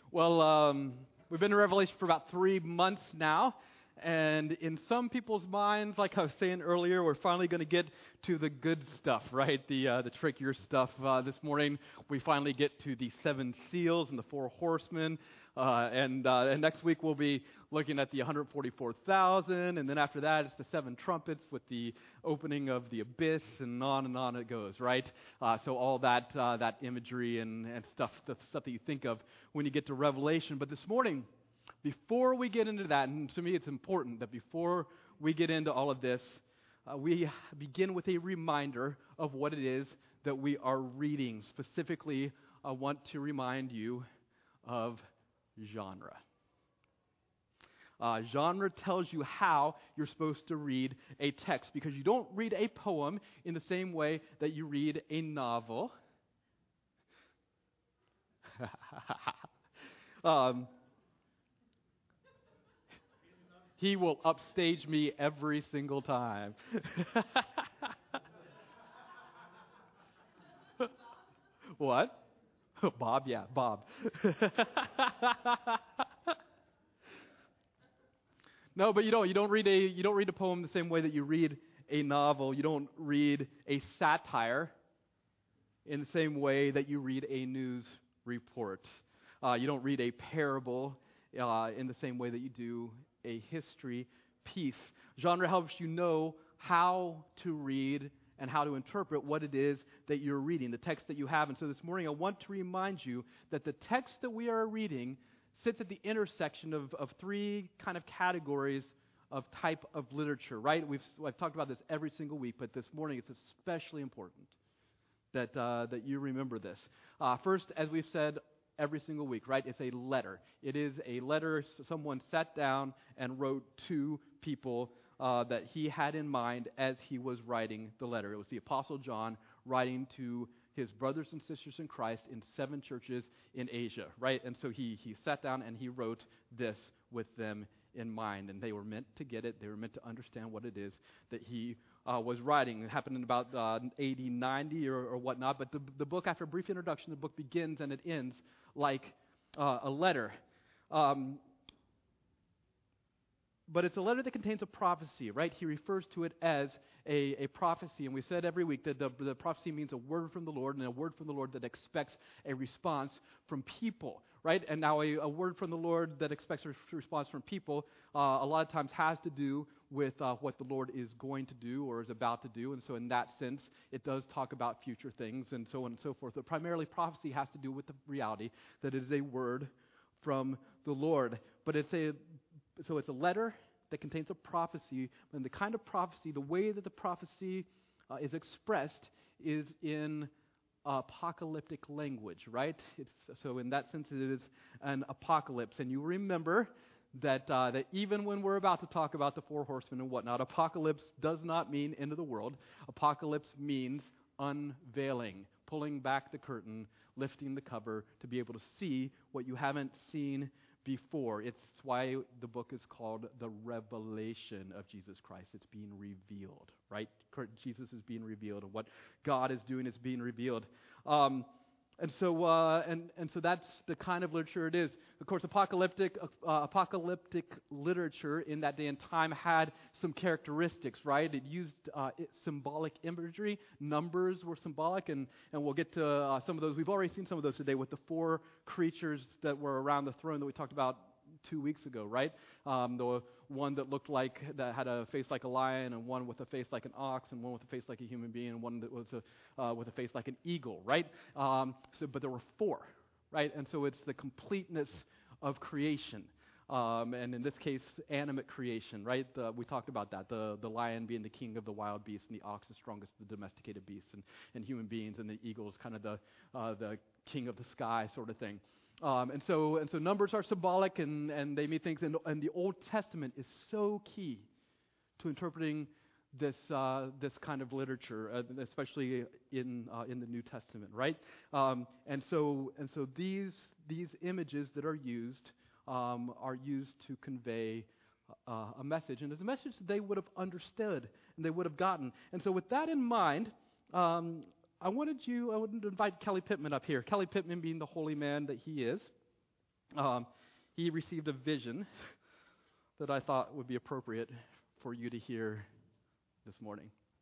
Well, we've been in Revelation for about 3 months now, and in some people's minds, like I was saying earlier, we're finally going to get to the good stuff, right? The trickier stuff. This morning, we finally get to the 7 seals and the 4 horsemen, and next week we'll be looking at the 144,000, and then after that, it's the 7 trumpets with the opening of the abyss, and on it goes, right? So all that imagery and stuff, the stuff that you think of when you get to Revelation. But this morning, before we get into that, and to me it's important that before we get into all of this, we begin with a reminder of what it is that we are reading. Specifically, I want to remind you of genre. Genre tells you how you're supposed to read a text, because you don't read a poem in the same way that you read a novel. He will upstage me every single time. What? Bob? Yeah, Bob. No, but you don't read a poem the same way that you read a novel. You don't read a satire in the same way that you read a news report. You don't read a parable in the same way that you do a history piece. Genre helps you know how to read and how to interpret what it is that you're reading, the text that you have. And so this morning I want to remind you that the text that we are reading sits at the intersection of 3 kind of categories of type of literature, right? I've talked about this every single week, but this morning it's especially important that you remember this. First, as we've said every single week, right? It's a letter. It is a letter someone sat down and wrote to people that he had in mind as he was writing the letter. It was the Apostle John writing to his brothers and sisters in Christ in 7 churches in Asia, right? And so he sat down and he wrote this with them in mind, and they were meant to get it. They were meant to understand what it is that he was writing. It happened in about AD 90 or whatnot, but the book, after a brief introduction, the book begins and it ends like a letter. But it's a letter that contains a prophecy, right? He refers to it as a prophecy. And we said every week that the prophecy means a word from the Lord, and a word from the Lord that expects a response from people, right? And now a word from the Lord that expects a response from people a lot of times has to do with what the Lord is going to do or is about to do. And so in that sense, it does talk about future things and so on and so forth. But primarily prophecy has to do with the reality that it is a word from the Lord. But it's a letter that contains a prophecy, and the kind of prophecy, the way that the prophecy is expressed is in apocalyptic language, right? So in that sense, it is an apocalypse. And you remember that even when we're about to talk about the 4 horsemen and whatnot, apocalypse does not mean end of the world. Apocalypse means unveiling, pulling back the curtain, lifting the cover to be able to see what you haven't seen before. It's why the book is called The Revelation of Jesus Christ. It's being revealed, right? Jesus is being revealed, and what God is doing is being revealed. And so that's the kind of literature it is. Of course, apocalyptic literature in that day and time had some characteristics, right? It used symbolic imagery. Numbers were symbolic, and we'll get to some of those. We've already seen some of those today with the 4 creatures that were around the throne that we talked about 2 weeks ago, right? The one that had a face like a lion, and one with a face like an ox, and one with a face like a human being, and one that was with a face like an eagle, right? But there were 4, right? And so it's the completeness of creation, and in this case, animate creation, right? We talked about that. The lion being the king of the wild beasts, and the ox the strongest of the domesticated beasts, and human beings, and the eagle is kind of the king of the sky sort of thing. And so numbers are symbolic, and they mean things. And the Old Testament is so key to interpreting this kind of literature, especially in the New Testament, right? And so these images that are used to convey a message, and it's a message that they would have understood and they would have gotten. And so with that in mind, I wanted to invite Kelly Pittman up here. Kelly Pittman being the holy man that he is. he received a vision that I thought would be appropriate for you to hear this morning.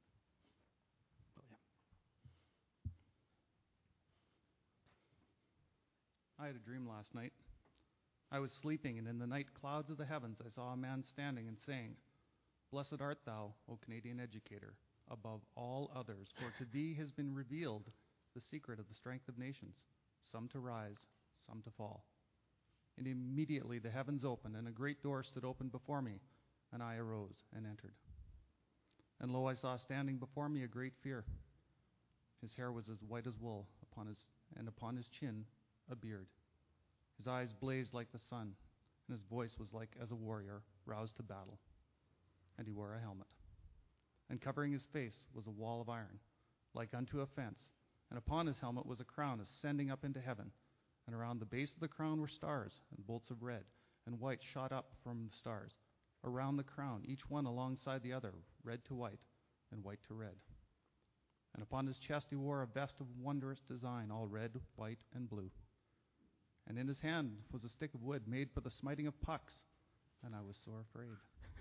I had a dream last night. I was sleeping, and in the night clouds of the heavens I saw a man standing and saying, "Blessed art thou, O Canadian educator, above all others, for to thee has been revealed the secret of the strength of nations, some to rise, some to fall." And immediately the heavens opened, and a great door stood open before me, and I arose and entered. And lo, I saw standing before me a great fear. His hair was as white as wool, upon his chin a beard. His eyes blazed like the sun, and his voice was like as a warrior roused to battle. And he wore a helmet. And covering his face was a wall of iron, like unto a fence, and upon his helmet was a crown ascending up into heaven, and around the base of the crown were stars, and bolts of red and white shot up from the stars. Around the crown, each one alongside the other, red to white, and white to red. And upon his chest he wore a vest of wondrous design, all red, white, and blue. And in his hand was a stick of wood made for the smiting of pucks, and I was sore afraid.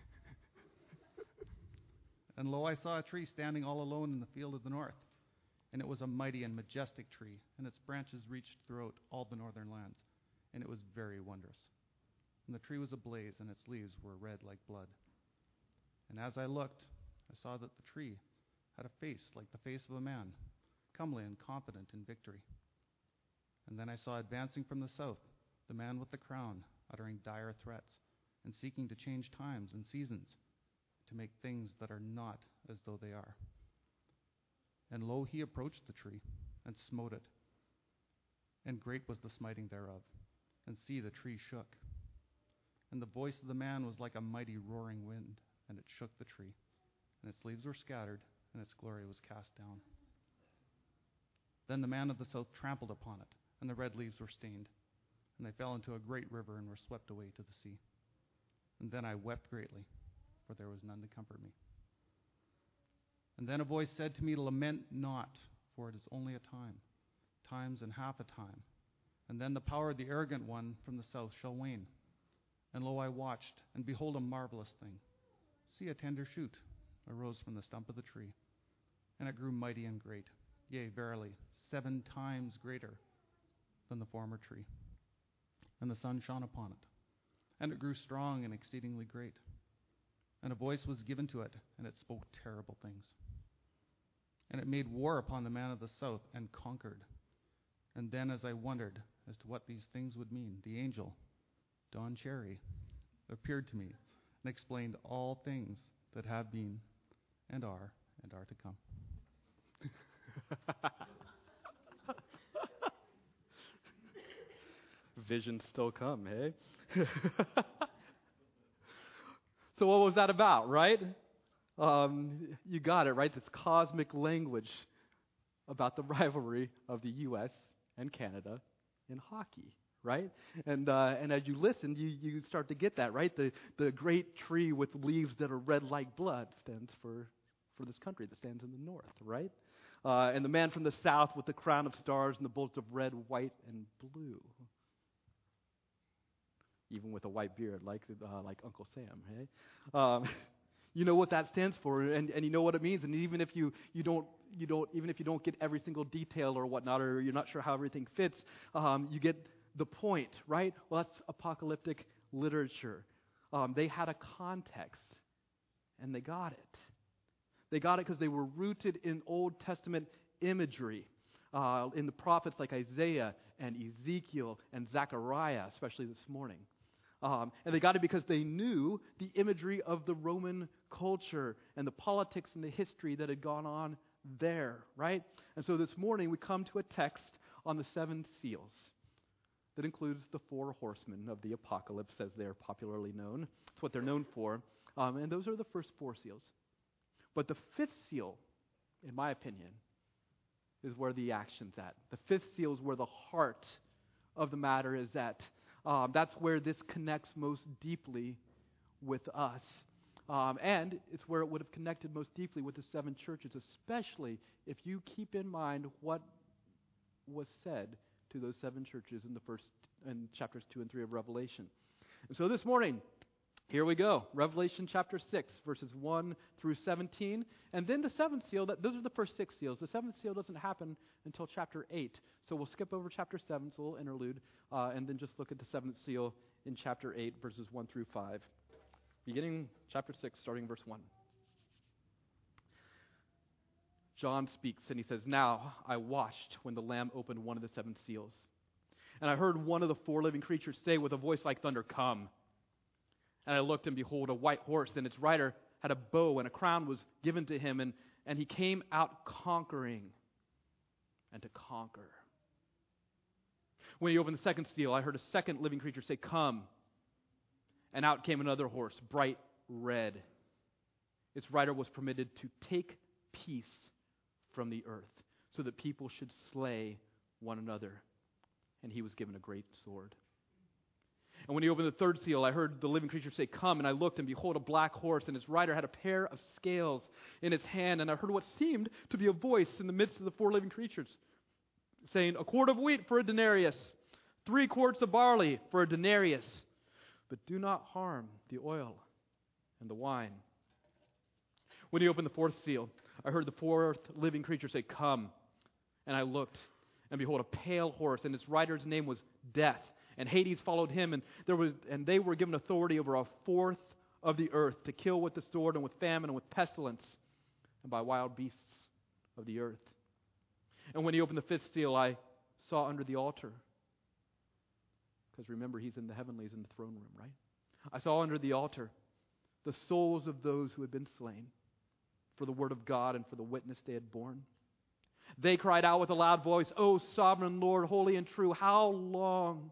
And lo, I saw a tree standing all alone in the field of the north, and it was a mighty and majestic tree, and its branches reached throughout all the northern lands, and it was very wondrous. And the tree was ablaze, and its leaves were red like blood. And as I looked, I saw that the tree had a face like the face of a man, comely and confident in victory. And then I saw advancing from the south the man with the crown, uttering dire threats, and seeking to change times and seasons, to make things that are not as though they are. And lo, he approached the tree, and smote it. And great was the smiting thereof. And see, the tree shook. And the voice of the man was like a mighty roaring wind, and it shook the tree. And its leaves were scattered, and its glory was cast down. Then the man of the south trampled upon it, and the red leaves were stained, and they fell into a great river and were swept away to the sea. And then I wept greatly, for there was none to comfort me. And then a voice said to me, "Lament not, for it is only a time, times and half a time. And then the power of the arrogant one from the south shall wane." And lo, I watched, and behold, a marvelous thing. See, a tender shoot arose from the stump of the tree, and it grew mighty and great, yea, verily, 7 times greater than the former tree. And the sun shone upon it, and it grew strong and exceedingly great. And a voice was given to it, and it spoke terrible things. And it made war upon the man of the south, and conquered. And then, as I wondered as to what these things would mean, the angel, Don Cherry, appeared to me and explained all things that have been and are to come. Visions still come, hey? So what was that about, right? You got it, right? This cosmic language about the rivalry of the U.S. and Canada in hockey, right? And as you listen, you start to get that, right? The great tree with leaves that are red like blood stands for this country that stands in the north, right? And the man from the south with the crown of stars and the bolts of red, white, and blue. Even with a white beard, like Uncle Sam, hey? You know what that stands for, and you know what it means. And even if you don't get every single detail or whatnot, or you're not sure how everything fits, you get the point, right? Well, that's apocalyptic literature. They had a context, and they got it. They got it because they were rooted in Old Testament imagery, in the prophets like Isaiah and Ezekiel and Zechariah, especially this morning. And they got it because they knew the imagery of the Roman culture and the politics and the history that had gone on there, right? And so this morning we come to a text on the 7 seals that includes the 4 horsemen of the apocalypse, as they're popularly known. It's what they're known for. And those are the first 4 seals. But the 5th seal, in my opinion, is where the action's at. The 5th seal is where the heart of the matter is at. That's where this connects most deeply with us. And it's where it would have connected most deeply with the 7 churches, especially if you keep in mind what was said to those 7 churches in chapters 2 and 3 of Revelation. And so this morning, here we go. Revelation chapter 6, verses 1 through 17. And then the 7th seal, those are the first 6 seals. The 7th seal doesn't happen until chapter 8. So we'll skip over chapter 7, it's a little interlude, and then just look at the 7th seal in chapter 8, verses 1 through 5. Beginning chapter 6, starting verse 1. John speaks, and he says, "Now I watched when the Lamb opened one of the 7 seals. And I heard one of the 4 living creatures say with a voice like thunder, 'Come.' And I looked, and behold, a white horse, and its rider had a bow, and a crown was given to him, and he came out conquering and to conquer. When he opened the 2nd seal, I heard a 2nd living creature say, 'Come.' And out came another horse, bright red. Its rider was permitted to take peace from the earth, so that people should slay one another. And he was given a great sword. And when he opened the 3rd seal, I heard the living creature say, 'Come.' And I looked, and behold, a black horse, and its rider had a pair of scales in its hand. And I heard what seemed to be a voice in the midst of the 4 living creatures, saying, 'A quart of wheat for a denarius, 3 quarts of barley for a denarius. But do not harm the oil and the wine.' When he opened the 4th seal, I heard the 4th living creature say, 'Come.' And I looked, and behold, a pale horse, and its rider's name was Death. And Hades followed him, and they were given authority over 1/4 of the earth to kill with the sword and with famine and with pestilence and by wild beasts of the earth. And when he opened the 5th seal, I saw under the altar, because remember, he's in the heavenlies in the throne room, right? I saw under the altar the souls of those who had been slain for the word of God and for the witness they had borne. They cried out with a loud voice, 'O sovereign Lord, holy and true, how long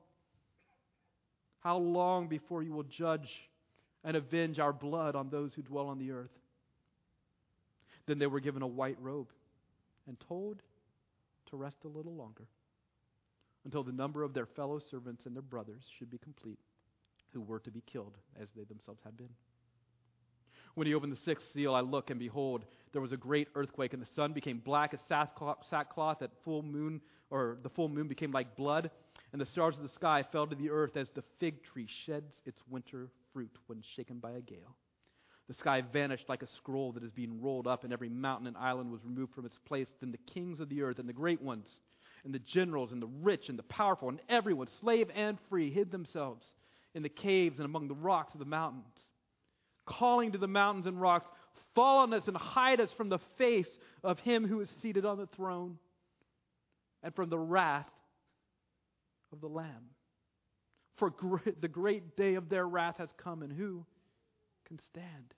before you will judge and avenge our blood on those who dwell on the earth?' Then they were given a white robe and told to rest a little longer, until the number of their fellow servants and their brothers should be complete, who were to be killed as they themselves had been. When he opened the 6th seal, I looked, and behold, there was a great earthquake, and the sun became black as sackcloth at full moon, or the full moon became like blood, and the stars of the sky fell to the earth as the fig tree sheds its winter fruit when shaken by a gale. The sky vanished like a scroll that is being rolled up, and every mountain and island was removed from its place. Then the kings of the earth and the great ones, and the generals, and the rich, and the powerful, and everyone, slave and free, hid themselves in the caves and among the rocks of the mountains, calling to the mountains and rocks, 'Fall on us and hide us from the face of him who is seated on the throne, and from the wrath of the Lamb. For the great day of their wrath has come, and who can stand?'"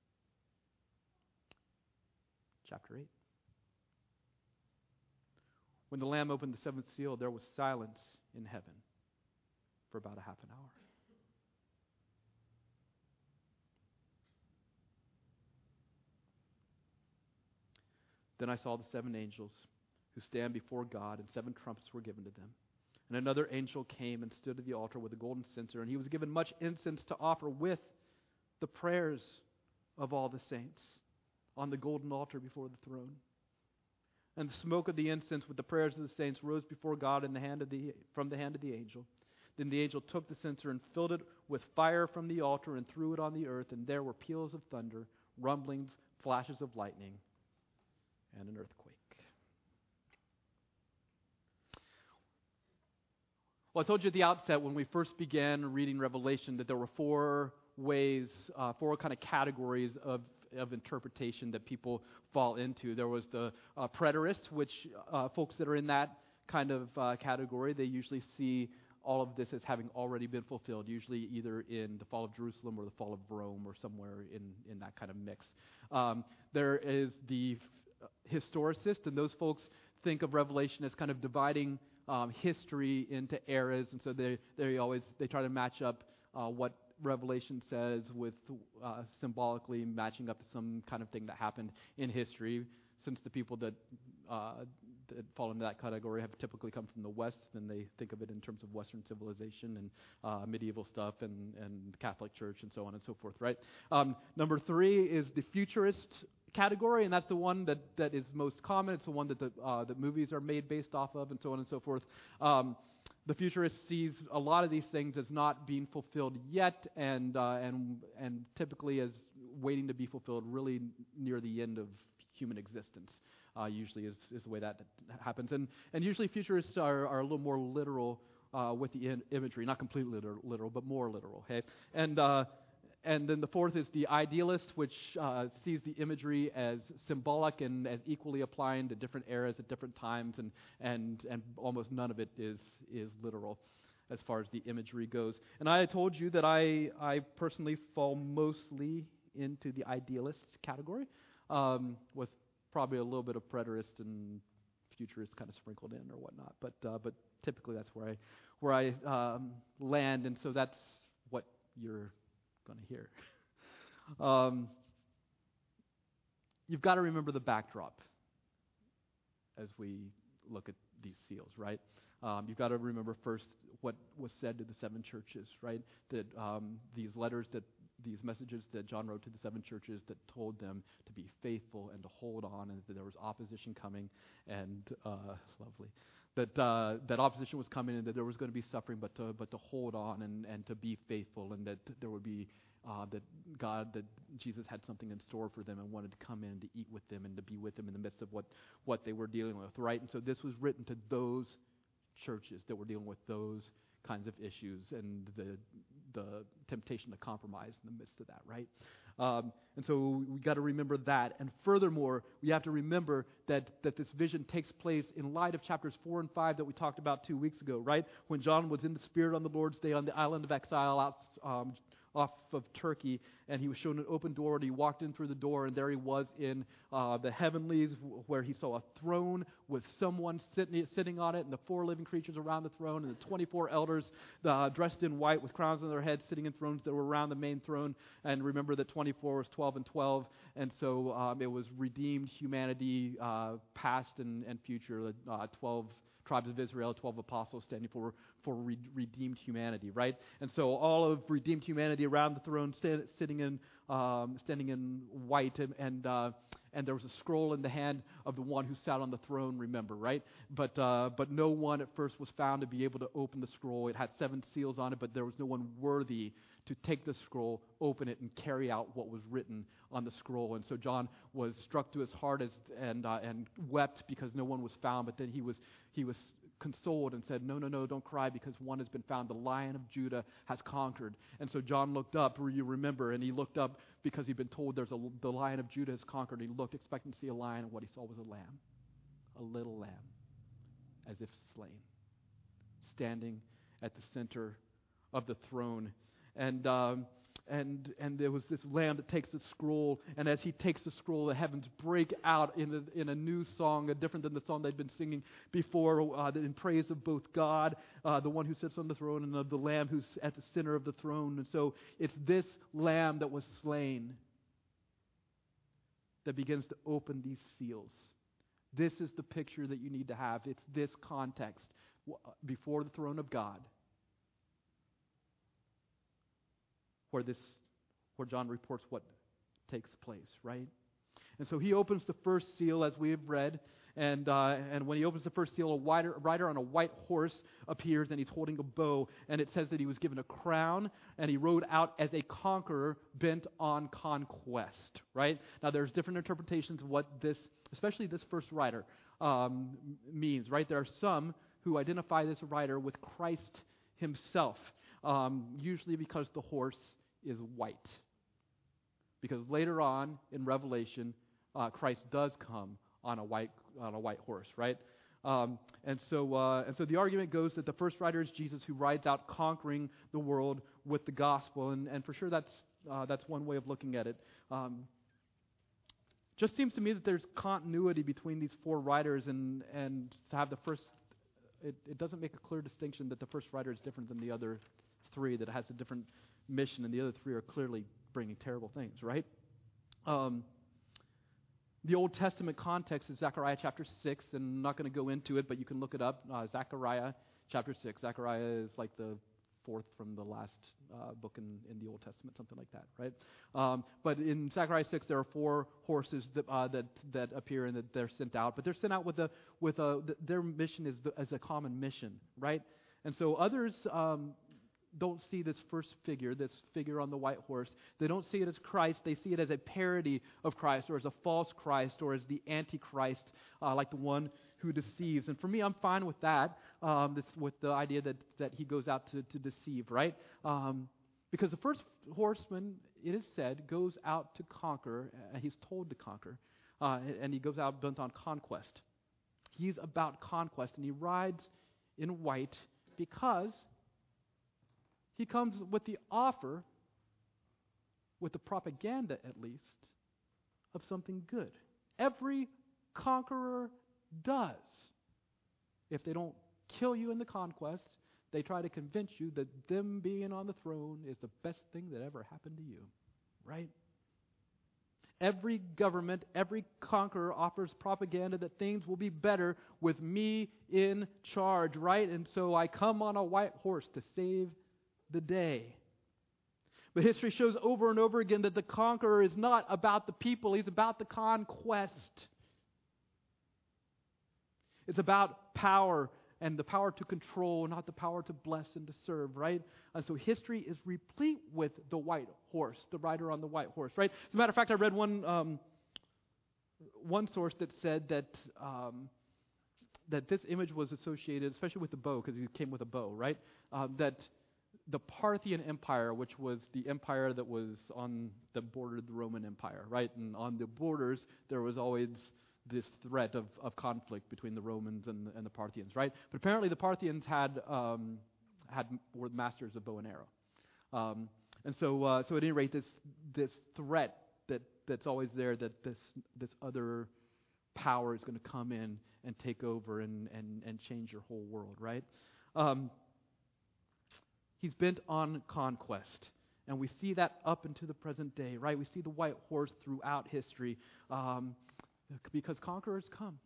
Chapter 8. When the Lamb opened the 7th seal, there was silence in heaven for about a half an hour. Then I saw the 7 angels who stand before God, and 7 trumpets were given to them. And another angel came and stood at the altar with a golden censer, and he was given much incense to offer with the prayers of all the saints on the golden altar before the throne. And the smoke of the incense with the prayers of the saints rose before God from the hand of the angel. Then the angel took the censer and filled it with fire from the altar and threw it on the earth, and there were peals of thunder, rumblings, flashes of lightning, and an earthquake. Well, I told you at the outset when we first began reading Revelation that there were 4 kind of categories of interpretation that people fall into. There was the preterist, which folks that are in that kind of category, they usually see all of this as having already been fulfilled, usually either in the fall of Jerusalem or the fall of Rome or somewhere in that kind of mix. There is the historicist, and those folks think of Revelation as kind of dividing history into eras, and so they try to match up what Revelation says with symbolically matching up to some kind of thing that happened in history. Since the people that fall into that category have typically come from the West, then they think of it in terms of Western civilization and medieval stuff and the Catholic Church and so on and so forth, right? Number 3 is the futurist category, and that's the one that is most common. It's the one that the movies are made based off of, and so on and so forth. The futurist sees a lot of these things as not being fulfilled yet, and typically as waiting to be fulfilled really near the end of human existence. Usually is the way that happens, and usually futurists are a little more literal with the imagery, not completely literal, but more literal. Okay, and then the fourth is the idealist, which sees the imagery as symbolic and as equally applying to different eras at different times, and almost none of it is literal as far as the imagery goes. And I told you that I personally fall mostly into the idealist category, with probably a little bit of preterist and futurist kind of sprinkled in or whatnot. But typically that's where I land, and so that's what you're going to hear. You've got to remember the backdrop as we look at these seals, right? You've got to remember first what was said to the seven churches, right? That these messages that John wrote to the seven churches that told them to be faithful and to hold on, and that there was opposition coming, and lovely. That opposition was coming, and that there was going to be suffering, but to hold on and to be faithful, and that there would be that Jesus had something in store for them and wanted to come in and to eat with them and to be with them in the midst of what they were dealing with, right? And so this was written to those churches that were dealing with those kinds of issues and the temptation to compromise in the midst of that, right? And so we got to remember that. And furthermore, we have to remember that this vision takes place in light of chapters 4 and 5 that we talked about 2 weeks ago, right? When John was in the Spirit on the Lord's Day on the island of exile off of Turkey, and he was shown an open door, and he walked in through the door, and there he was in the heavenlies, where he saw a throne with someone sitting on it, and the 4 living creatures around the throne, and the 24 elders dressed in white with crowns on their heads, sitting in thrones that were around the main throne. And remember that 24 was 12 and 12, and so it was redeemed humanity, past and future, 12 tribes of Israel, 12 apostles standing for redeemed humanity, right? And so all of redeemed humanity around the throne, standing in white, and there was a scroll in the hand of the one who sat on the throne. Remember, right? But no one at first was found to be able to open the scroll. It had 7 seals on it, but there was no one worthy to take the scroll, open it, and carry out what was written on the scroll. And so John was struck to his heart and wept because no one was found. But then he was consoled and said, No, don't cry, because one has been found. The Lion of Judah has conquered. And so John looked up, you remember, and he looked up because he'd been told the Lion of Judah has conquered. He looked expecting to see a lion, and what he saw was a lamb, a little lamb, as if slain, standing at the center of the throne. And there was this lamb that takes the scroll, and as he takes the scroll, the heavens break out in a new song, different than the song they'd been singing before, in praise of both God, the one who sits on the throne, and of the Lamb who's at the center of the throne. And so it's this lamb that was slain that begins to open these seals. This is the picture that you need to have. It's this context before the throne of God, where John reports what takes place, right? And so he opens the first seal, as we have read, and when he opens the first seal, a rider on a white horse appears, and he's holding a bow, and it says that he was given a crown, and he rode out as a conqueror bent on conquest, right? Now, there's different interpretations of what this, especially this first rider, means, right? There are some who identify this rider with Christ himself, usually because the horse is white. Because later on in Revelation, Christ does come on a white horse, right? And so the argument goes that the first rider is Jesus, who rides out conquering the world with the gospel, and for sure that's one way of looking at it. Just seems to me that there's continuity between these 4 riders, and to have the first, it doesn't make a clear distinction that the first rider is different than the other 3, that has a different mission, and the other 3 are clearly bringing terrible things, right? The Old Testament context is Zechariah chapter 6, and I'm not going to go into it, but you can look it up. Zechariah chapter 6. Zechariah is like the fourth from the last book in the Old Testament, something like that, right? But in Zechariah 6, there are 4 horses that appear and that they're sent out. But they're sent out their mission is as a common mission, right? And so others don't see this this figure on the white horse. They don't see it as Christ. They see it as a parody of Christ, or as a false Christ, or as the Antichrist, like the one who deceives. And for me, I'm fine with that, with the idea that he goes out to deceive, right? Because the first horseman, it is said, goes out to conquer. He's told to conquer, and he goes out bent on conquest. He's about conquest, and he rides in white because he comes with the offer, with the propaganda at least, of something good. Every conqueror does. If they don't kill you in the conquest, they try to convince you that them being on the throne is the best thing that ever happened to you, right? Every government, every conqueror offers propaganda that things will be better with me in charge, right? And so I come on a white horse to save the day. But history shows over and over again that the conqueror is not about the people, he's about the conquest. It's about power, and the power to control, not the power to bless and to serve, right? And so history is replete with the white horse, the rider on the white horse, right? As a matter of fact, I read one source that said that this image was associated, especially with the bow, because he came with a bow, right? That the Parthian Empire, which was the empire that was on the border of the Roman Empire, right? And on the borders, there was always this threat of conflict between the Romans and the Parthians, right? But apparently the Parthians were masters of bow and arrow. And so at any rate, this threat that's always there, that this other power is going to come in and take over and change your whole world, right? He's bent on conquest. And we see that up into the present day, right? We see the white horse throughout history because conquerors come.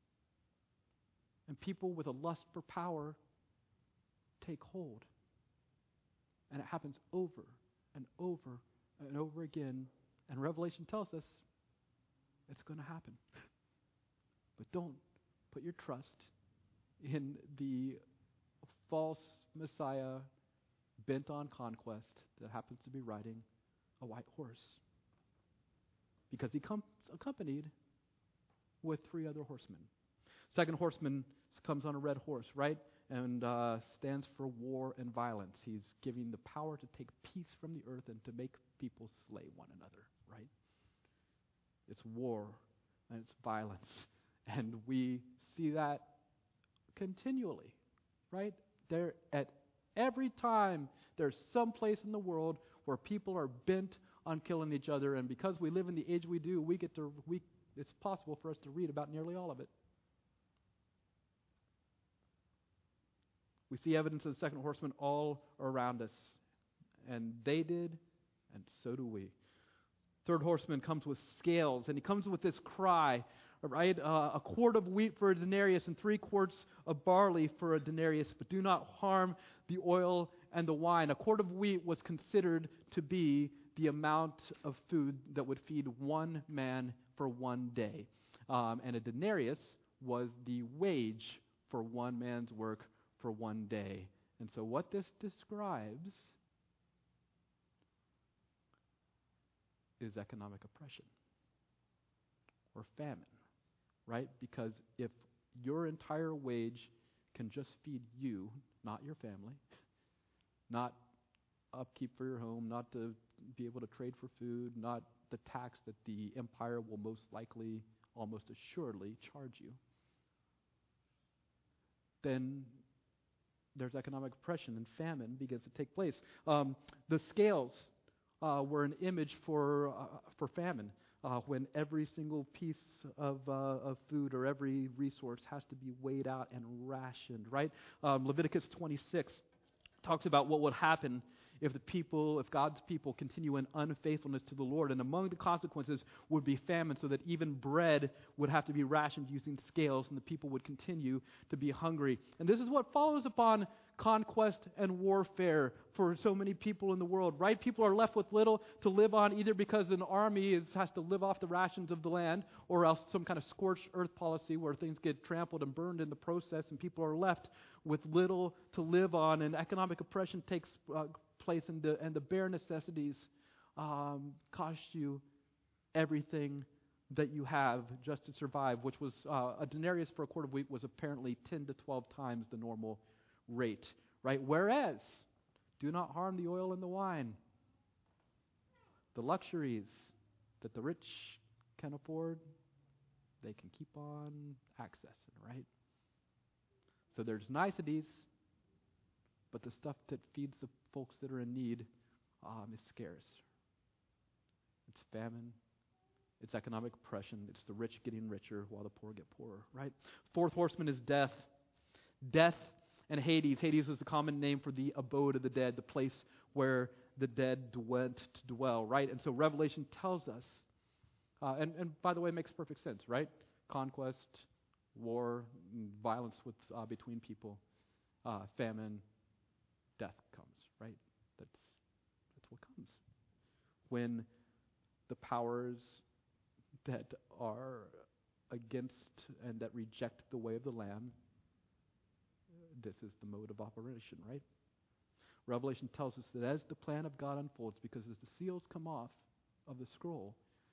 And people with a lust for power take hold. And it happens over and over and over again. And Revelation tells us it's going to happen. But don't put your trust in the false Messiah bent on conquest that happens to be riding a white horse. Because he comes accompanied with 3 other horsemen. Second horseman comes on a red horse, right? And stands for war and violence. He's giving the power to take peace from the earth and to make people slay one another, right? It's war and it's violence. And we see that continually, right? There at every time there's some place in the world where people are bent on killing each other, and because we live in the age we do, it's possible for us to read about nearly all of it. We see evidence of the second horseman all around us, and they did, and so do we. Third horseman comes with scales, and he comes with this cry, right? A quart of wheat for a denarius and 3 quarts of barley for a denarius, but do not harm the oil and the wine. A quart of wheat was considered to be the amount of food that would feed one man for one day. And a denarius was the wage for one man's work for one day. And so what this describes is economic oppression or famine, right? Because if your entire wage can just feed you, not your family, not upkeep for your home, not to be able to trade for food, not the tax that the empire will most likely, almost assuredly charge you, then there's economic oppression and famine begins to take place. The scales were an image for famine, when every single piece of food or every resource has to be weighed out and rationed, right? Leviticus 26 talks about what would happen if God's people continue in unfaithfulness to the Lord. And among the consequences would be famine, so that even bread would have to be rationed using scales, and the people would continue to be hungry. And this is what follows upon conquest and warfare for so many people in the world, right? People are left with little to live on, either because an army has to live off the rations of the land, or else some kind of scorched earth policy where things get trampled and burned in the process, and people are left with little to live on, and economic oppression takes place, and the bare necessities cost you everything that you have just to survive, which was a denarius for a quarter of a week was apparently 10 to 12 times the normal rate, right? Whereas, do not harm the oil and the wine, the luxuries that the rich can afford, they can keep on accessing, right? So there's niceties, but the stuff that feeds the folks that are in need is scarce. It's famine. It's economic oppression. It's the rich getting richer while the poor get poorer, right? Fourth horseman is death. Death and Hades. Hades is the common name for the abode of the dead, the place where the dead went to dwell, right? And so Revelation tells us, and by the way, it makes perfect sense, right? Conquest, war, violence between people, famine, death comes, right? That's what comes when the powers that are against and that reject the way of the Lamb. This is the mode of operation, right? Revelation tells us that as the plan of God unfolds, because as the seals come off of the scroll,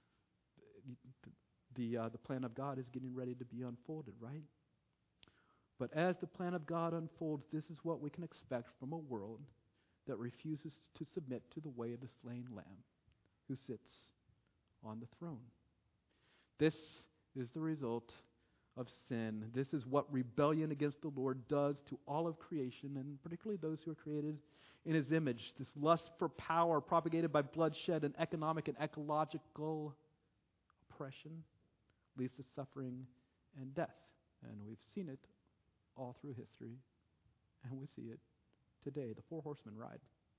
the plan of God is getting ready to be unfolded, right? But as the plan of God unfolds, this is what we can expect from a world that refuses to submit to the way of the slain Lamb who sits on the throne. This is the result of sin. This is what rebellion against the Lord does to all of creation, and particularly those who are created in His image. This lust for power propagated by bloodshed and economic and ecological oppression leads to suffering and death. And we've seen it all through history, and we see it today. The four horsemen ride.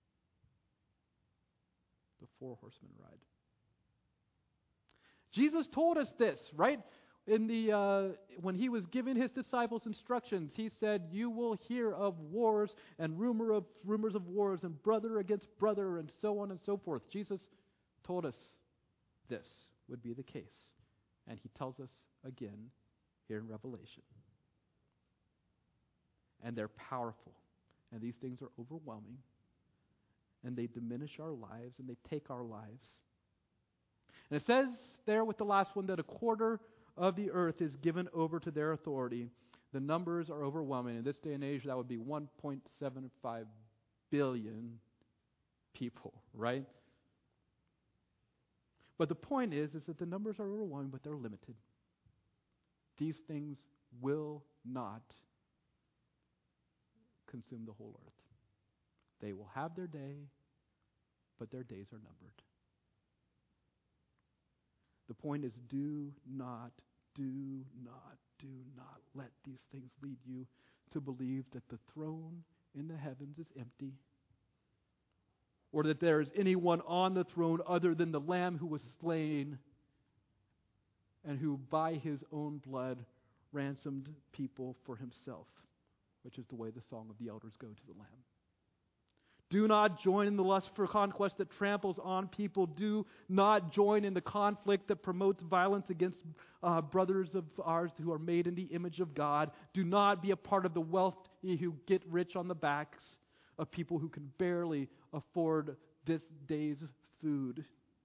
The four horsemen ride. Jesus told us this, right? When He was giving His disciples instructions, He said, "You will hear of wars and rumors of wars and brother against brother and so on and so forth." Jesus told us this would be the case. And He tells us again here in Revelation. And they're powerful. And these things are overwhelming. And they diminish our lives and they take our lives. And it says there with the last one that a quarter of the earth is given over to their authority. The numbers are overwhelming. In this day and age, that would be 1.75 billion people, right? But the point is that the numbers are overwhelming, but they're limited. These things will not consume the whole earth. They will have their day, but their days are numbered. The point is, do not let these things lead you to believe that the throne in the heavens is empty, or that there is anyone on the throne other than the Lamb who was slain and who by His own blood ransomed people for Himself, which is the way the Song of the Elders go to the Lamb. Do not join in the lust for conquest that tramples on people. Do not join in the conflict that promotes violence against brothers of ours who are made in the image of God. Do not be a part of the wealthy who get rich on the backs of people who can barely afford this day's food.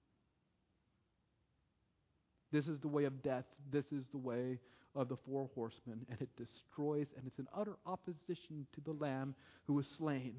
This is the way of death. This is the way of the four horsemen, and it destroys, and it's in utter opposition to the Lamb who was slain.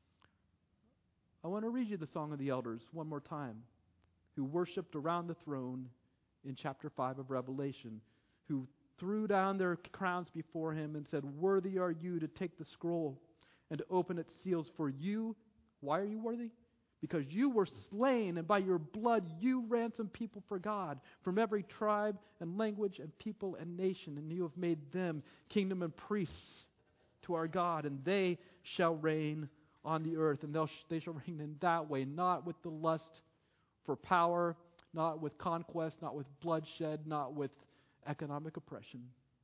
I want to read you the Song of the Elders one more time, who worshipped around the throne in chapter 5 of Revelation, who threw down their crowns before Him and said, "Worthy are you to take the scroll and to open its seals, for you." Why are you worthy? Because you were slain, and by your blood you ransomed people for God from every tribe and language and people and nation, and you have made them kingdom and priests to our God, and they shall reign on the earth, and they shall reign in that way, not with the lust for power, not with conquest, not with bloodshed, not with economic oppression,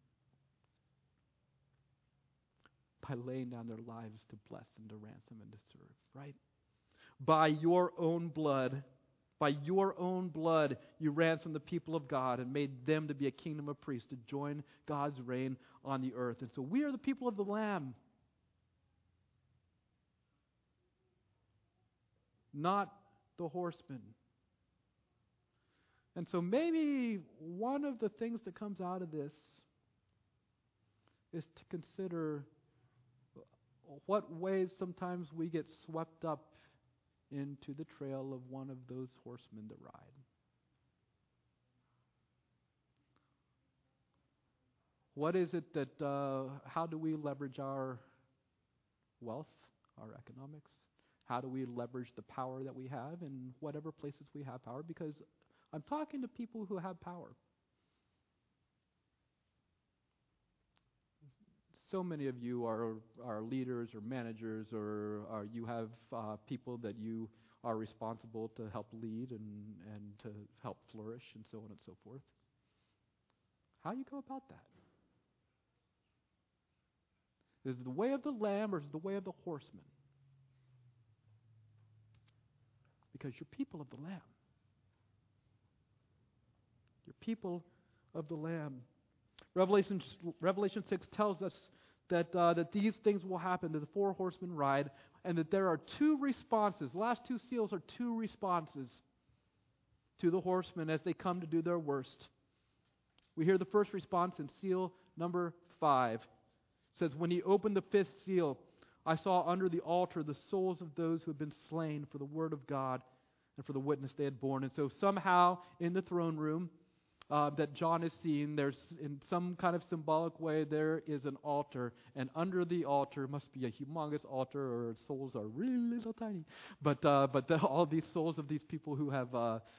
by laying down their lives to bless and to ransom and to serve, right? By your own blood, you ransomed the people of God and made them to be a kingdom of priests, to join God's reign on the earth. And so we are the people of the Lamb, not the horsemen. And so maybe one of the things that comes out of this is to consider what ways sometimes we get swept up into the trail of one of those horsemen that ride. What is it that, how do we leverage our wealth, our economics? How do we leverage the power that we have in whatever places we have power? Because I'm talking to people who have power. So many of you are leaders or managers, or you have people that you are responsible to help lead and to help flourish and so on and so forth. How do you go about that? Is it the way of the Lamb or is it the way of the horseman? Because you're people of the Lamb. You're people of the Lamb. Revelation 6 tells us that these things will happen, that the four horsemen ride, and that there are two responses. The last two seals are two responses to the horsemen as they come to do their worst. We hear the first response in seal number 5. It says, when he opened the fifth seal, I saw under the altar the souls of those who had been slain for the word of God and for the witness they had borne. And so somehow in the throne room that John is seeing, there's in some kind of symbolic way, there is an altar. And under the altar must be a humongous altar, or souls are really little tiny. But all these souls of these people who have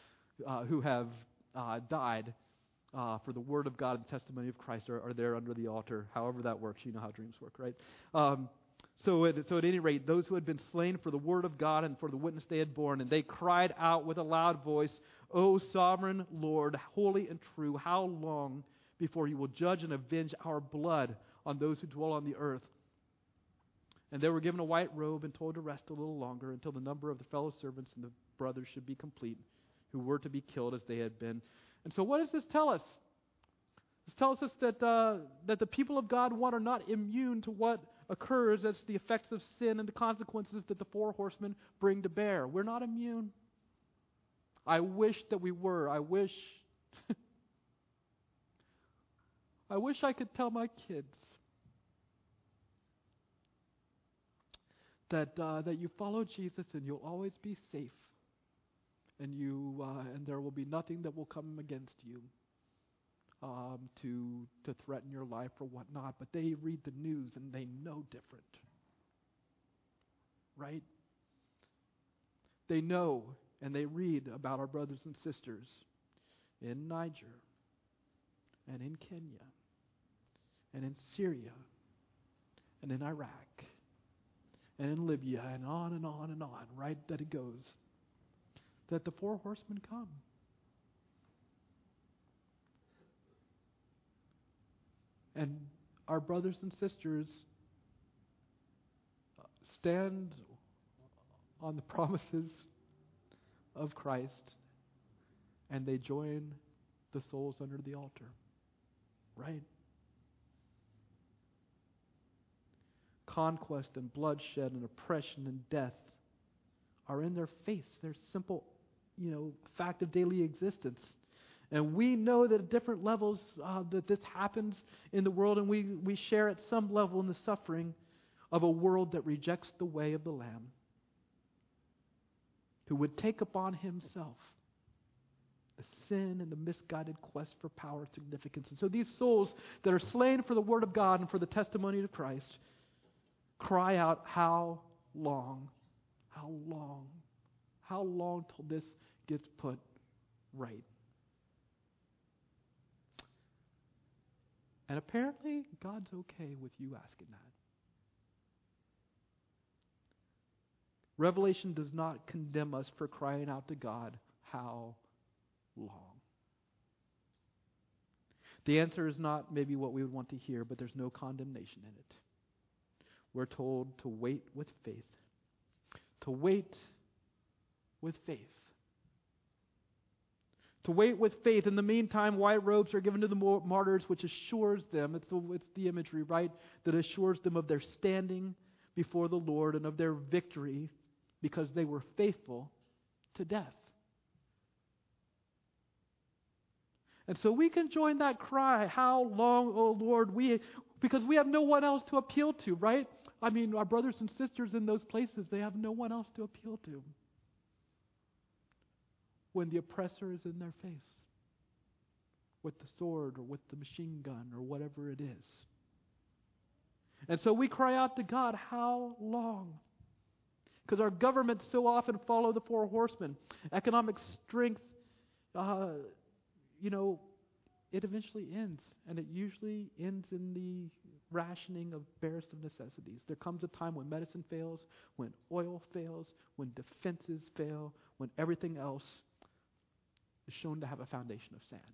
died for the word of God and the testimony of Christ are there under the altar. However that works, you know how dreams work, right? So at any rate, those who had been slain for the word of God and for the witness they had borne, and they cried out with a loud voice, O sovereign Lord, holy and true, how long before you will judge and avenge our blood on those who dwell on the earth? And they were given a white robe and told to rest a little longer until the number of the fellow servants and the brothers should be complete, who were to be killed as they had been. And so what does this tell us? This tells us that the people of God, one, are not immune to what occurs as the effects of sin and the consequences that the four horsemen bring to bear. We're not immune. I wish that we were. I wish I could tell my kids that you follow Jesus and you'll always be safe, and there will be nothing that will come against you to threaten your life or whatnot. But they read the news and they know different, right? They know and they read about our brothers and sisters in Niger and in Kenya and in Syria and in Iraq and in Libya and on and on and on, right? That it goes. That the four horsemen come. And our brothers and sisters stand on the promises of Christ, and they join the souls under the altar, right? Conquest and bloodshed and oppression and death are in their face. They're simple, fact of daily existence. And we know that at different levels that this happens in the world, and we share at some level in the suffering of a world that rejects the way of the Lamb, who would take upon himself the sin and the misguided quest for power and significance. And so these souls that are slain for the word of God and for the testimony of Christ cry out, how long? How long? How long till this gets put right? And apparently, God's okay with you asking that. Revelation does not condemn us for crying out to God, how long? The answer is not maybe what we would want to hear, but there's no condemnation in it. We're told to wait with faith. To wait with faith. To wait with faith. In the meantime, white robes are given to the martyrs, which assures them, it's the imagery, right? That assures them of their standing before the Lord and of their victory because they were faithful to death. And so we can join that cry, how long, O Lord? Because we have no one else to appeal to, right? I mean, our brothers and sisters in those places, they have no one else to appeal to when the oppressor is in their face with the sword or with the machine gun or whatever it is. And so we cry out to God, how long? Because our governments so often follow the four horsemen. Economic strength, it eventually ends. And it usually ends in the rationing of barest of necessities. There comes a time when medicine fails, when oil fails, when defenses fail, when everything else is shown to have a foundation of sand.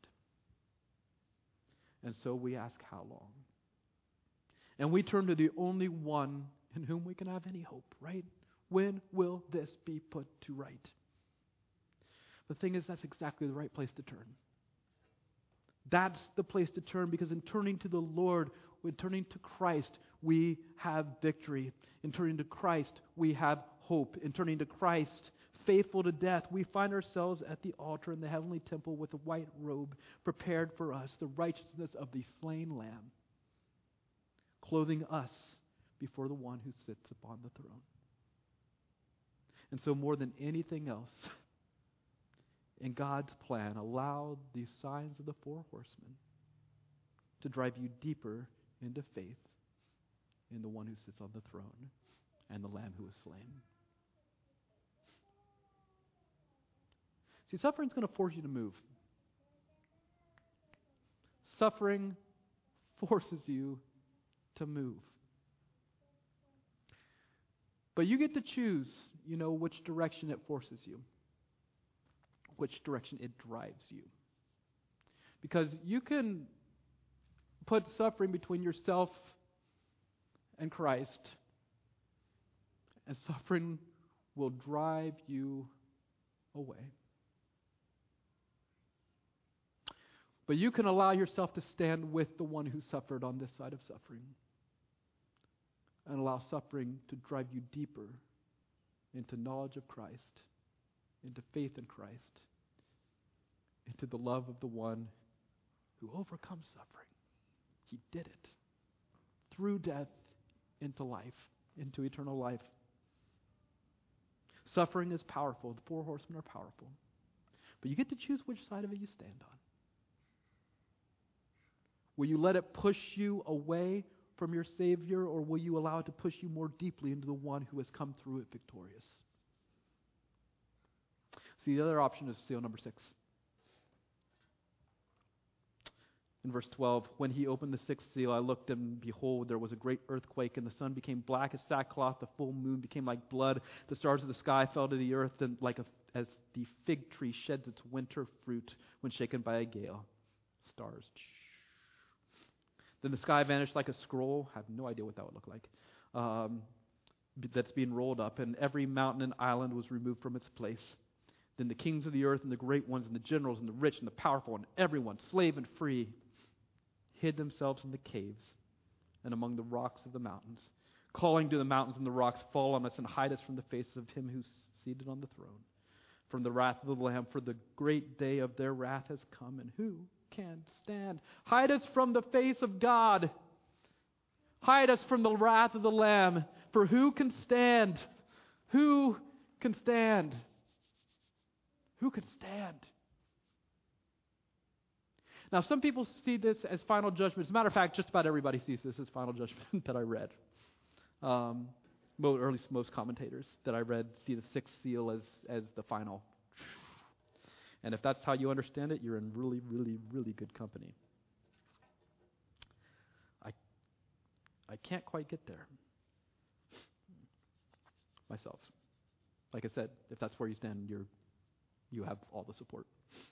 And so we ask, how long? And we turn to the only one in whom we can have any hope, right? When will this be put to right? The thing is, that's exactly the right place to turn. That's the place to turn, because in turning to the Lord, in turning to Christ, we have victory. In turning to Christ, we have hope. In turning to Christ, faithful to death, we find ourselves at the altar in the heavenly temple with a white robe prepared for us, the righteousness of the slain Lamb, clothing us before the one who sits upon the throne. And so more than anything else, in God's plan, allow these signs of the four horsemen to drive you deeper into faith in the one who sits on the throne and the Lamb who was slain. See, suffering's going to force you to move. Suffering forces you to move. But you get to choose, which direction it forces you, which direction it drives you. Because you can put suffering between yourself and Christ, and suffering will drive you away. But you can allow yourself to stand with the one who suffered on this side of suffering, and allow suffering to drive you deeper into knowledge of Christ, into faith in Christ, into the love of the one who overcomes suffering. He did it through death into life, into eternal life. Suffering is powerful. The four horsemen are powerful. But you get to choose which side of it you stand on. Will you let it push you away from your Savior, or will you allow it to push you more deeply into the one who has come through it victorious? See, the other option is seal number 6. In verse 12, when he opened the sixth seal, I looked, and behold, there was a great earthquake, and the sun became black as sackcloth, the full moon became like blood, the stars of the sky fell to the earth, and as the fig tree sheds its winter fruit when shaken by a gale. Stars. Then the sky vanished like a scroll. I have no idea what that would look like. That's being rolled up, and every mountain and island was removed from its place. Then the kings of the earth and the great ones and the generals and the rich and the powerful and everyone, slave and free, hid themselves in the caves and among the rocks of the mountains, calling to the mountains and the rocks, fall on us and hide us from the face of him who's seated on the throne, from the wrath of the Lamb, for the great day of their wrath has come, and who can stand? Hide us from the face of God. Hide us from the wrath of the Lamb, for who can stand? Who can stand? Who can stand? Now, some people see this as final judgment. As a matter of fact, just about everybody sees this as final judgment that I read. Or at least most commentators that I read see the sixth seal as the final. And if that's how you understand it, you're in really, really, really good company. I can't quite get there myself. Like I said, if that's where you stand, you have all the support.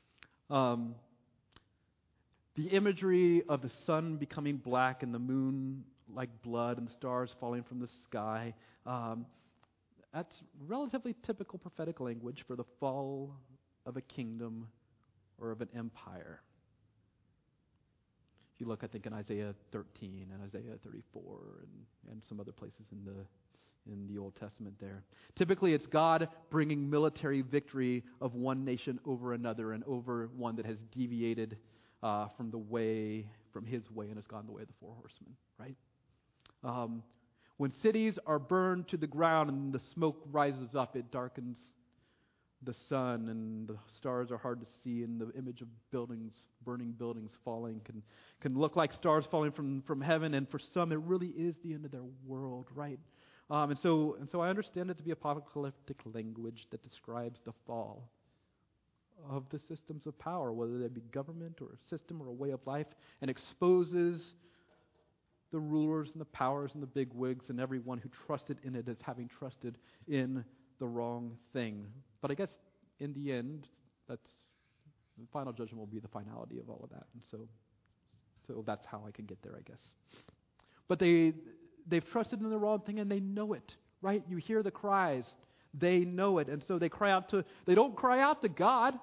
The imagery of the sun becoming black and the moon like blood and the stars falling from the sky, that's relatively typical prophetic language for the fall of a kingdom or of an empire. If you look, I think, in Isaiah 13 and Isaiah 34 and some other places in the Old Testament there. Typically, it's God bringing military victory of one nation over another and over one that has deviated from his way and has gone the way of the four horsemen, right? When cities are burned to the ground and the smoke rises up, it darkens the sun and the stars are hard to see, and the image of burning buildings falling can look like stars falling from heaven, and for some it really is the end of their world, right? And so I understand it to be apocalyptic language that describes the fall of the systems of power, whether they be government or a system or a way of life, and exposes the rulers and the powers and the bigwigs and everyone who trusted in it as having trusted in the wrong thing. But I guess in the end, the final judgment will be the finality of all of that. And so that's how I can get there, I guess. But they've trusted in the wrong thing and they know it, right? You hear the cries. They know it. And so they don't cry out to God.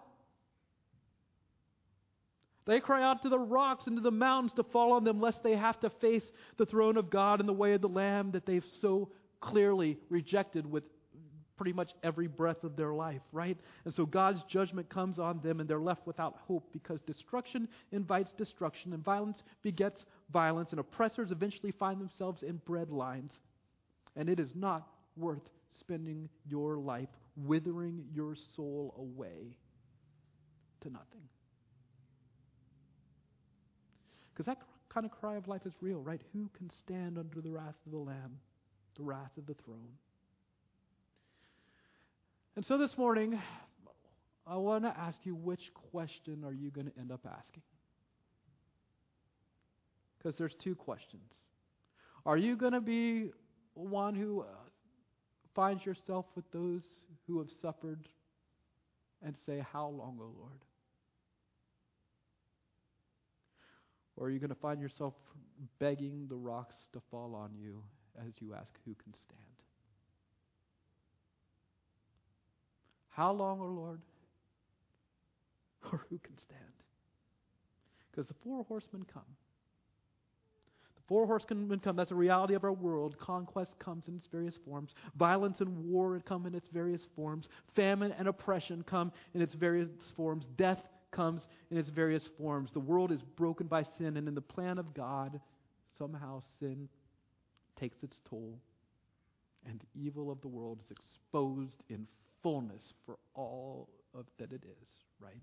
They cry out to the rocks and to the mountains to fall on them, lest they have to face the throne of God and the way of the Lamb that they've so clearly rejected with pretty much every breath of their life, right? And so God's judgment comes on them and they're left without hope, because destruction invites destruction and violence begets violence, and oppressors eventually find themselves in bread lines. And it is not worth spending your life withering your soul away to nothing. Because that kind of cry of life is real, right? Who can stand under the wrath of the Lamb, the wrath of the throne? And so this morning, I want to ask you, which question are you going to end up asking? Because there's two questions. Are you going to be one who finds yourself with those who have suffered and say, "How long, O Lord?" Or are you going to find yourself begging the rocks to fall on you as you ask, "Who can stand?" How long, O Lord? Or who can stand? Because the four horsemen come. The four horsemen come. That's a reality of our world. Conquest comes in its various forms. Violence and war come in its various forms. Famine and oppression come in its various forms. Death comes in its various forms. The world is broken by sin, and in the plan of God, somehow sin takes its toll, and the evil of the world is exposed in fullness for all of that it is, right?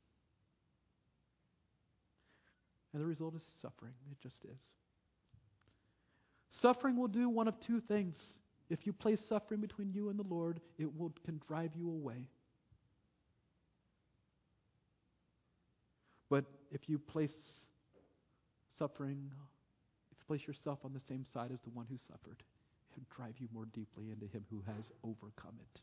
And the result is suffering. It just is. Suffering will do one of two things. If you place suffering between you and the Lord, it can drive you away. But if you place yourself on the same side as the one who suffered, it will drive you more deeply into him who has overcome it.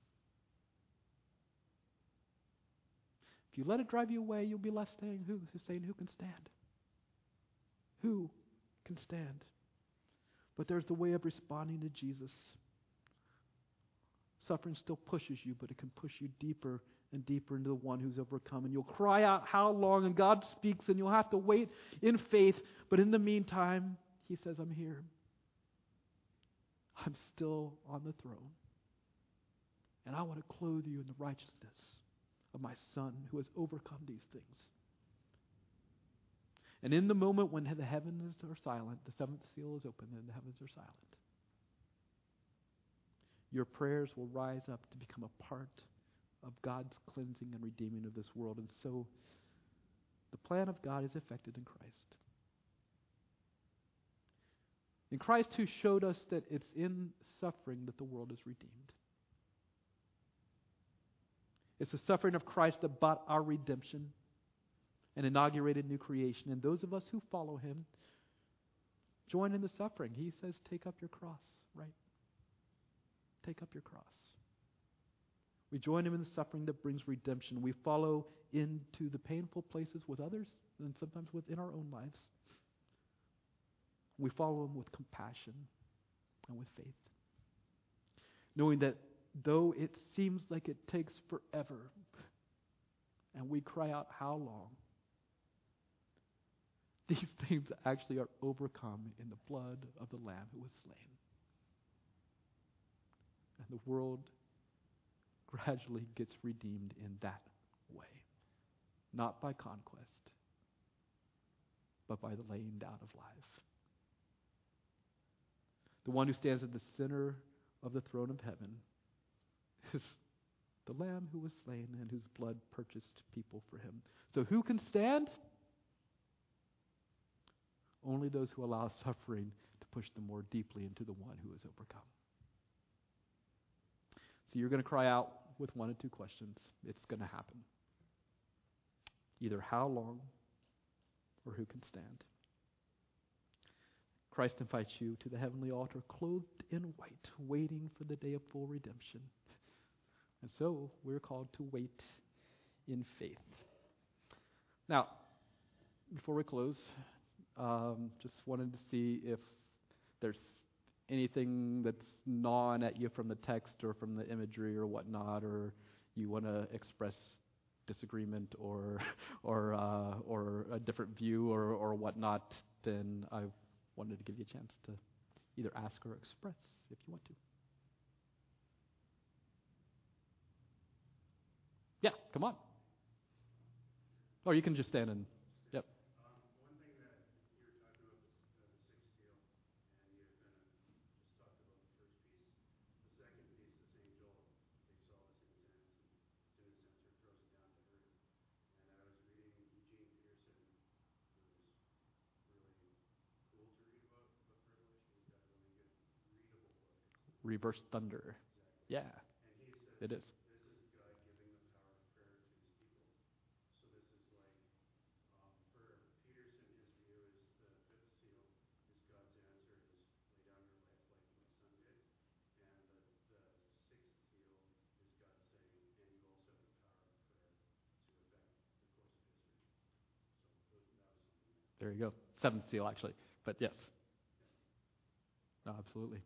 If you let it drive you away, you'll be left saying, who can stand? Who can stand? But there's the way of responding to Jesus. Suffering still pushes you, but it can push you deeper and deeper into the one who's overcome. And you'll cry out, "How long?" And God speaks, and you'll have to wait in faith. But in the meantime, He says, "I'm here. I'm still on the throne. And I want to clothe you in the righteousness of my Son who has overcome these things." And in the moment when the heavens are silent, the seventh seal is open and the heavens are silent, your prayers will rise up to become a part of God's cleansing and redeeming of this world. And so the plan of God is effected in Christ. In Christ, who showed us that it's in suffering that the world is redeemed. It's the suffering of Christ that bought our redemption and inaugurated new creation. And those of us who follow Him join in the suffering. He says, take up your cross, right? Take up your cross. We join him in the suffering that brings redemption. We follow into the painful places with others and sometimes within our own lives. We follow him with compassion and with faith, knowing that though it seems like it takes forever, and we cry out, how long? These things actually are overcome in the blood of the Lamb who was slain. And the world gradually gets redeemed in that way. Not by conquest, but by the laying down of life. The one who stands at the center of the throne of heaven is the Lamb who was slain and whose blood purchased people for him. So who can stand? Only those who allow suffering to push them more deeply into the one who is overcome. So you're going to cry out with one of two questions. It's going to happen. Either how long or who can stand. Christ invites you to the heavenly altar, clothed in white, waiting for the day of full redemption. And so we're called to wait in faith. Now, before we close, just wanted to see if there's anything that's gnawing at you from the text or from the imagery or whatnot, or you want to express disagreement or a different view or whatnot, then I wanted to give you a chance to either ask or express if you want to. Yeah, come on. Or you can just stand and, yep. One thing that you were talking about the sixth seal, and you kind of just talked about the first piece. The second piece, this angel takes all this incense and it's in a censer, throws it down to earth. And I was reading Eugene Peterson, who was really cool to read about Revelation. He's got a really good readable book. Reverse thunder. Exactly. Yeah, And he says it is. this is God giving the power of prayer to his people. So this is like, for Peterson, his view is the fifth seal is God's answer is lay down your life like my son did. And the sixth seal is God saying, and you also have the power of prayer to affect the course of history. So that was something that. There you go. Seventh seal, actually. But yes. No, absolutely.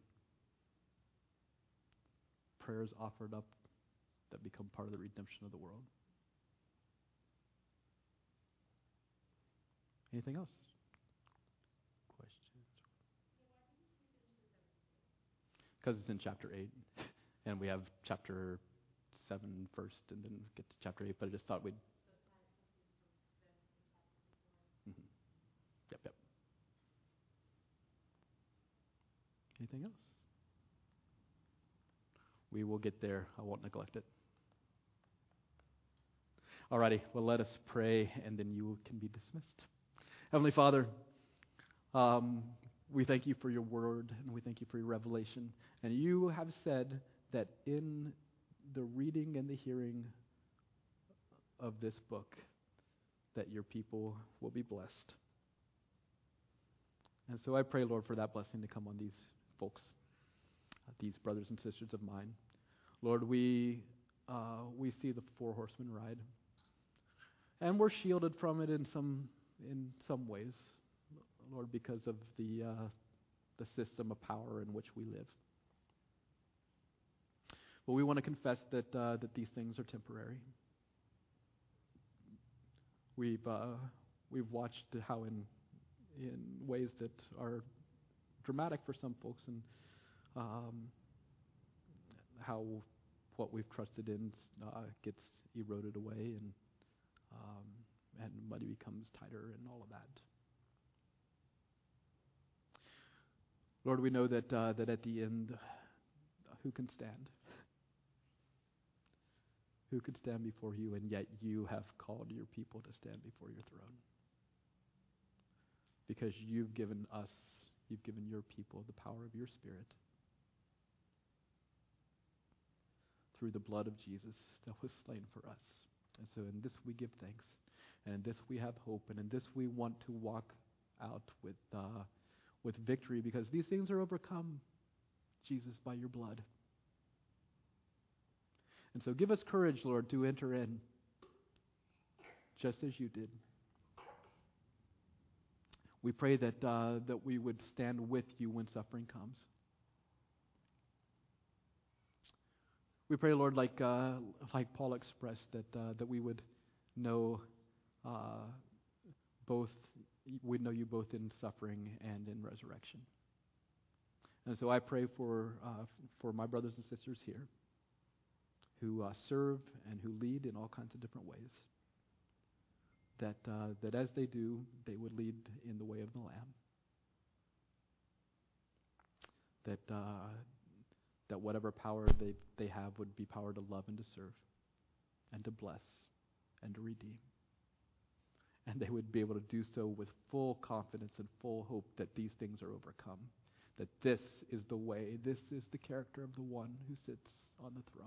Prayers offered up that become part of the redemption of the world. Anything else? Questions? Because it's in chapter 8, and we have chapter 7 first, and then get to chapter 8, but I just thought we'd... Mm-hmm. Yep. Anything else? We will get there. I won't neglect it. Alrighty, well, let us pray, and then you can be dismissed. Heavenly Father, we thank you for your word, and we thank you for your revelation. And you have said that in the reading and the hearing of this book, that your people will be blessed. And so I pray, Lord, for that blessing to come on these folks, these brothers and sisters of mine. Lord, we see the four horsemen ride, and we're shielded from it in some ways, Lord, because of the system of power in which we live. But we want to confess that these things are temporary. We've watched how in ways that are dramatic for some folks, and how what we've trusted in gets eroded away, and money becomes tighter, and all of that. Lord, we know that at the end, who can stand? Who could stand before you, and yet you have called your people to stand before your throne. Because you've given your people the power of your Spirit through the blood of Jesus that was slain for us. And so in this we give thanks, and in this we have hope, and in this we want to walk out with victory, because these things are overcome, Jesus, by your blood. And so give us courage, Lord, to enter in just as you did. We pray that that we would stand with you when suffering comes. We pray, Lord, like Paul expressed, that we would know we'd know you both in suffering and in resurrection. And so I pray for my brothers and sisters here who serve and who lead in all kinds of different ways. That as they do, they would lead in the way of the Lamb. That whatever power they have would be power to love and to serve and to bless and to redeem. And they would be able to do so with full confidence and full hope that these things are overcome. That this is the way, this is the character of the one who sits on the throne.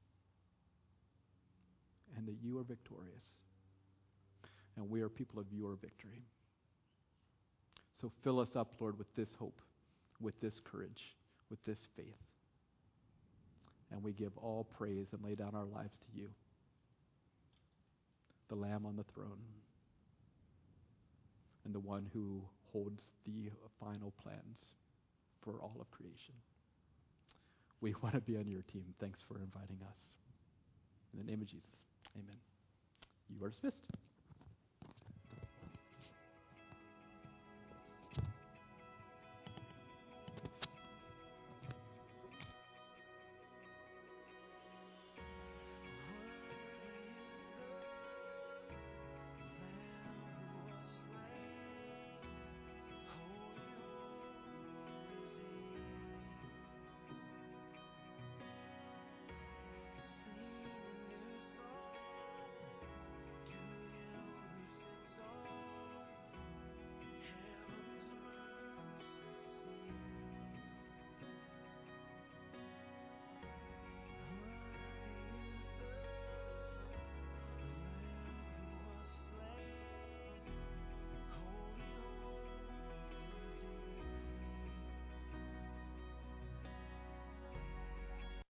And that you are victorious. And we are people of your victory. So fill us up, Lord, with this hope, with this courage, with this faith. And we give all praise and lay down our lives to you, the Lamb on the throne, and the one who holds the final plans for all of creation. We want to be on your team. Thanks for inviting us. In the name of Jesus, amen. You are dismissed.